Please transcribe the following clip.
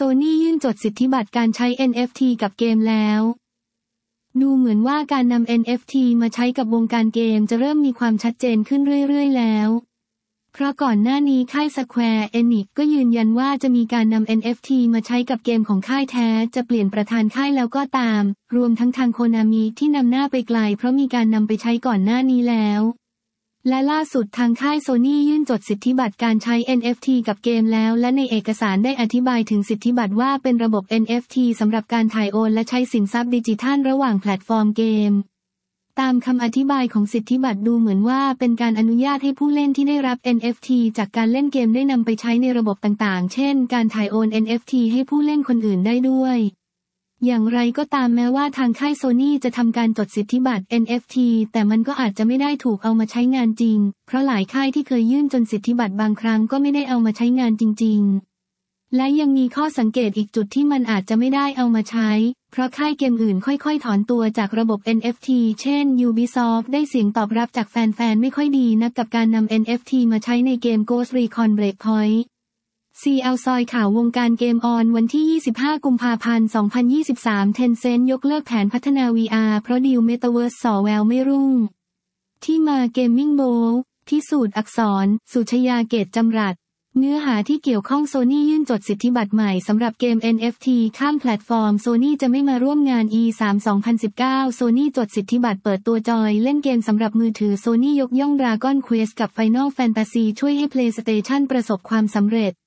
Sony ยื่นจดสิทธิบัตรการใช้ NFT กับเกมแล้วดูเหมือนว่าการนำ NFT มาใช้กับวงการเกมจะเริ่มมีความชัดเจนขึ้นเรื่อยๆแล้วเพราะก่อนหน้านี้ค่าย Square Enix ก็ยืนยันว่าจะมีการนำ NFT มาใช้กับเกมของค่ายแท้จะเปลี่ยนประธานค่ายแล้วก็ตามรวมทั้งทางโคนามิที่นำหน้าไปไกลเพราะมีการนำไปใช้ก่อนหน้านี้แล้วและล่าสุดทางค่าย Sony ยื่นจดสิทธิบัตรการใช้ NFT กับเกมแล้วและในเอกสารได้อธิบายถึงสิทธิบัตรว่าเป็นระบบ NFT สำหรับการถ่ายโอนและใช้สินทรัพย์ดิจิทัลระหว่างแพลตฟอร์มเกมตามคำอธิบายของสิทธิบัตรดูเหมือนว่าเป็นการอนุญาตให้ผู้เล่นที่ได้รับ NFT จากการเล่นเกมได้นำไปใช้ในระบบต่างๆเช่นการถ่ายโอน NFT ให้ผู้เล่นคนอื่นได้ด้วยอย่างไรก็ตามแม้ว่าทางค่าย Sony จะทำการจดสิทธิบัตร NFT แต่มันก็อาจจะไม่ได้ถูกเอามาใช้งานจริงเพราะหลายค่ายที่เคยยื่นจนสิทธิบัตรบางครั้งก็ไม่ได้เอามาใช้งานจริงๆและยังมีข้อสังเกตอีกจุดที่มันอาจจะไม่ได้เอามาใช้เพราะค่ายเกมอื่นค่อยๆถอนตัวจากระบบ NFT เช่น Ubisoft ได้เสียงตอบรับจากแฟนๆไม่ค่อยดีนักกับการนำ NFT มาใช้ในเกม Ghost Recon Breakpoint CL ซอยข่าววงการเกมออนวันที่ 25 กุมภาพันธ์ 2023 Tencent ยกเลิกแผนพัฒนา VR เพราะดีล Metaverse ส่อแววไม่รุ่งที่มา Gaming Bowl พิสูจน์อักษรสุชยาเกตจำรัดเนื้อหาที่เกี่ยวข้อง Sony ยื่นจดสิทธิบัตรใหม่สำหรับเกม NFT ข้ามแพลตฟอร์ม Sony จะไม่มาร่วมงาน E3 2019 Sony จดสิทธิบัตรเปิดตัวจอยเล่นเกมสำหรับมือถือ Sony ยกย่อง Dragon Quest กับ Final Fantasy ช่วยให้ PlayStation ประสบความสำเร็จ